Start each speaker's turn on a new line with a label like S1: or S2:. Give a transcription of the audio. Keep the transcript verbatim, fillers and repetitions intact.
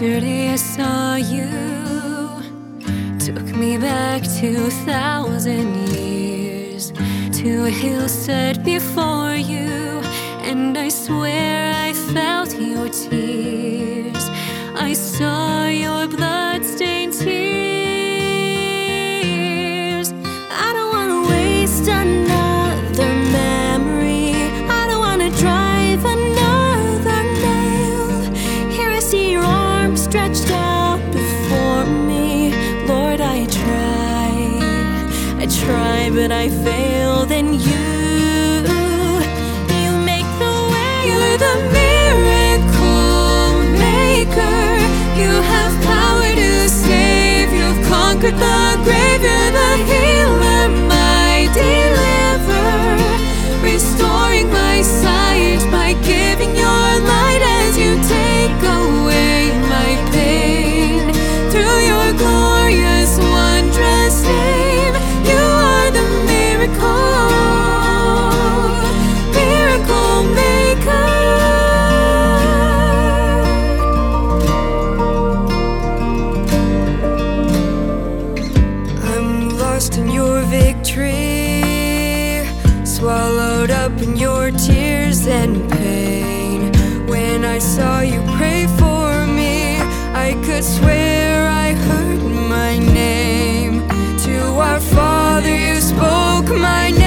S1: Yesterday I saw you, took me back two thousand years, to a hill set before you, and I swear I felt your tears. I saw your blood-stained tears. I don't wanna waste another memory, I don't wanna drive another nail. Here I see your arms stretched out before me. Lord, I tried, I tried, but I failed, and you, you make the way. You're the miracle maker. You have power to save. You've conquered the grave. You're the healer, my deliverer, restoring my sight by giving your light as you take away my pain. Through your glorious, wondrous name, you are the miracle, miracle maker. I'm lost in your victory, swallowed up in your tears and pain. When I saw you pray for me, I could swear I heard my name. To our Father you spoke my name.